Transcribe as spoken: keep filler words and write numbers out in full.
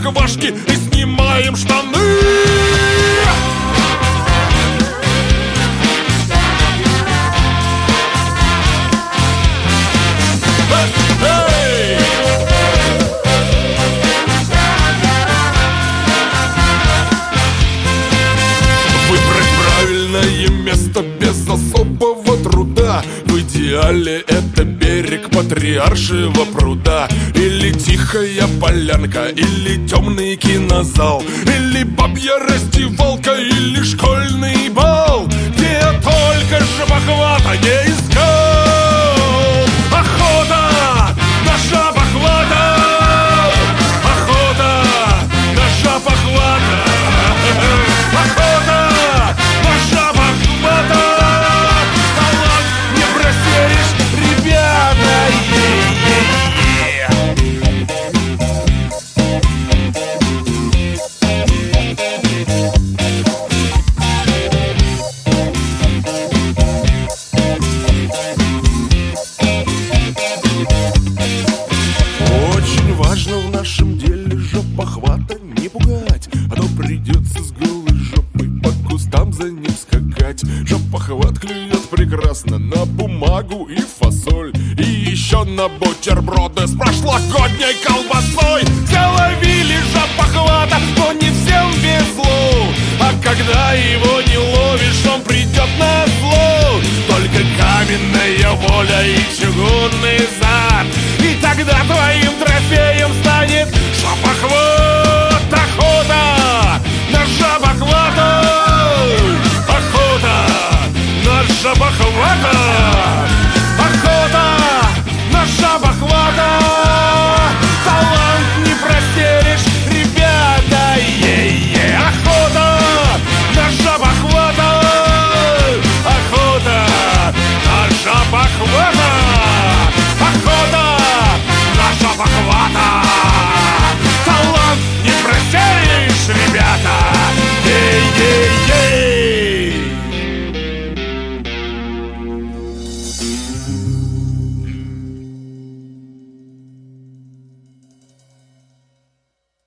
рубашки и снимаем штаны. Выбрать правильное место без особого труда. В идеале это берег Патриаршего пруда. Или тихая полянка, или темный кинозал, или бабья раздевалка, или школьный бал, где я только жабохвата не искал. Охота на жабохвата, охота на жабохвата, охота на жабохвата. Талант не просеешь, ребята. Очень важно в нашем деле жопохвата не пугать, а то придется с голой жопой по кустам за ним скакать. Жопохват клюет прекрасно на бумагу и фасоль, и еще на бутерброды с прошлогодней колбасой. Все ловили жопохвата, но не всем везло, а когда его не ловишь, он придет на зло. Только каменная воля и чугунный зад, и тогда твоим